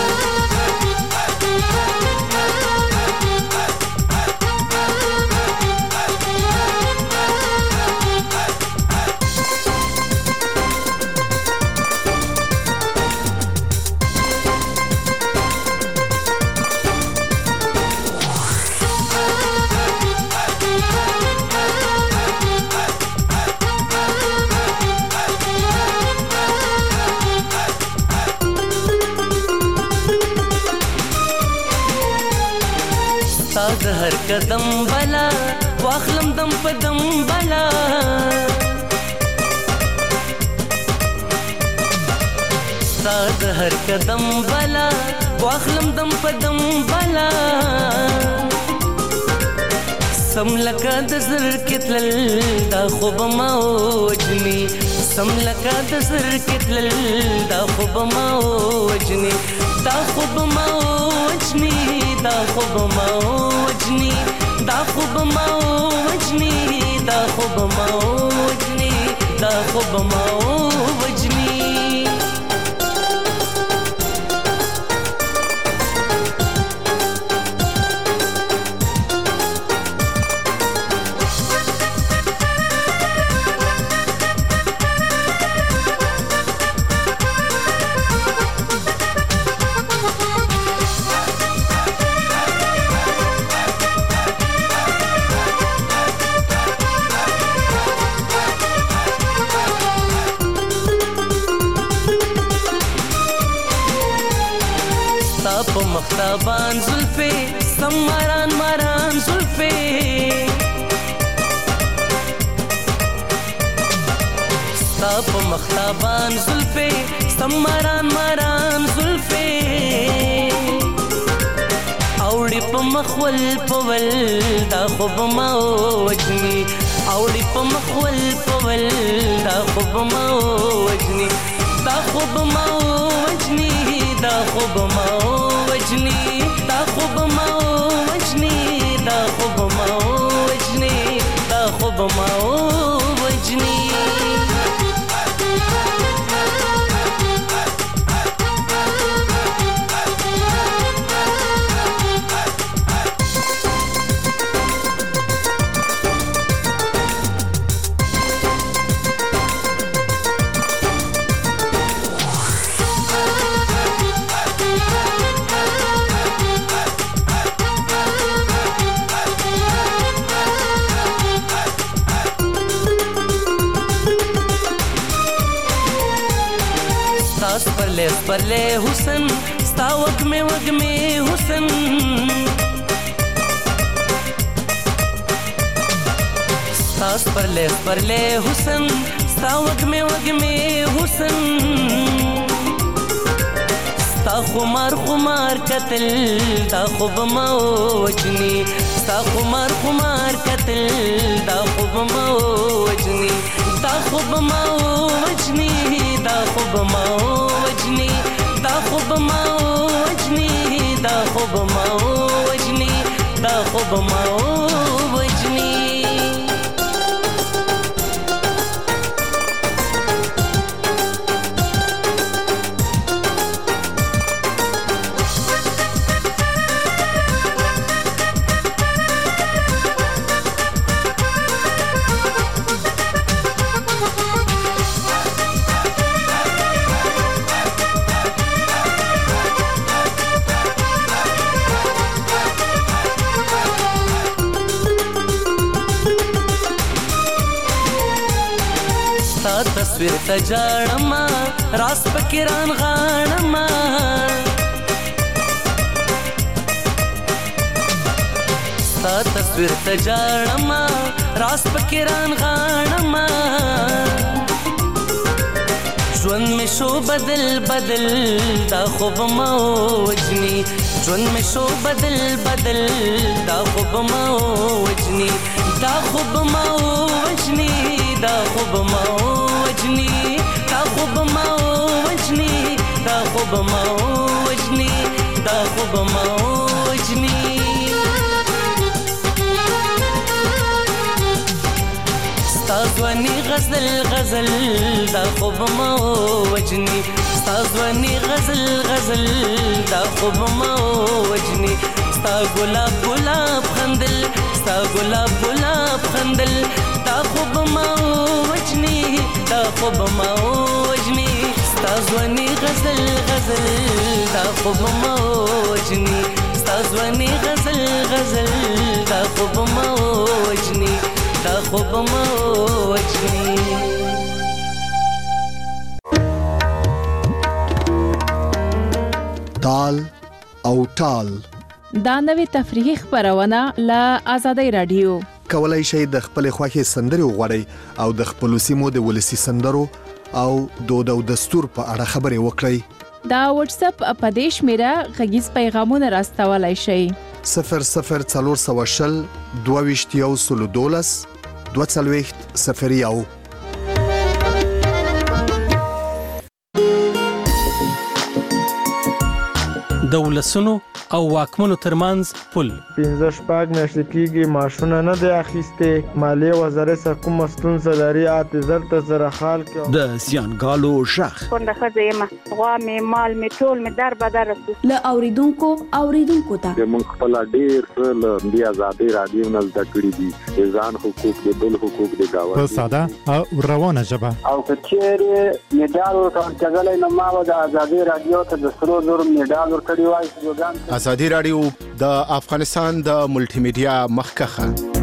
هر قدم بلا واخلم دم په دم بلا ستاد هر قدم بلا واخلم دم په دم بلا سم لکه د زر کتل دا خوب موجني سم لکه د زر کتل دا خوب موجني دا خوب موجني دا خوب موجني دا خوب موجني دا خوب موجني دا خوب موجني په مختابان زلفې سم ماران ماران زلفې ستا په مختابان زلفې سم ماران ماران زلفې اوړي په مخول پول دا خوب موجني اوړي په مخول پول دا خوب موجني دا خوب موجني دا خوب موجني دا خوب موجني دا خوب موجني دا خوب موجني پرلے حسن ستا وگمے وگمے حسن ساس پرلے حسن ستا وگمے وگمے حسن ستا خمار خمار قتل دا خوب موجنی ستا خمار خمار قتل دا خوب موجنی دا خوب موجنی دا خوب موجنی دا خوب موجنی دا خوب ما وجني دا خوب ما وجني تصویر تجارما راس پکران غانما ستا تصویر تجارما راس پکران غانما ژوند می شو بدل بدل دا خوب ما وجني ژوند می شو بدل بدل دا خوب ما وجني دا خوب ما وجني دا خوب ما وجني دا خوب ما وجني دا خوب ما وجني دا خوب ما وجني ستازواني غزل غزل دا خوب ما وجني ستازواني غزل غزل دا خوب ما وجني ستا ګلاب ګلاب خندل ستا ګلاب ګلاب خندل دا خوب ما وجني دا خوب ما وجني ستازواني غزل غزل دا خوب ما وجني ستازواني غزل غزل دا خوب ما وجني دا خوب ما وجني تال او ټال دا نوې تفریحي خبرونه له آزادۍ رادیو کولای شئ د خپل خوښي سندري وغوړئ او د خپل سیمو د ولسی سندرو او دود او دستور په اړه خبرې وکړئ. دا واتس اپ اپدیش میرا غږیز پیغامونه راستولای شئ 00420 22 0 دولسونو او واکمنو ترمنځ پل 15 شپږ میاشتې کېږي ماشونه نه دی اخیسته مالیه وزارت سره کوم ستونزه لري اعتذار ته زره خال کې د زیانګالو شخ څنګه خزیمه غوا می مال می ټول می در بدر له اوریدونکو ته موږ خپل ډیر له دی آزادۍ رادیو نه زده کړی دي ځان حقوق د بل حقوق د گاوه په ساده او روانه ژبه او کچېره میډال ورکړل نو ما د آزادۍ رادیو ته د سرو زر میډال ورکړی وای آزادي رادیو د افغانستان د ملټي میډیا مخکخه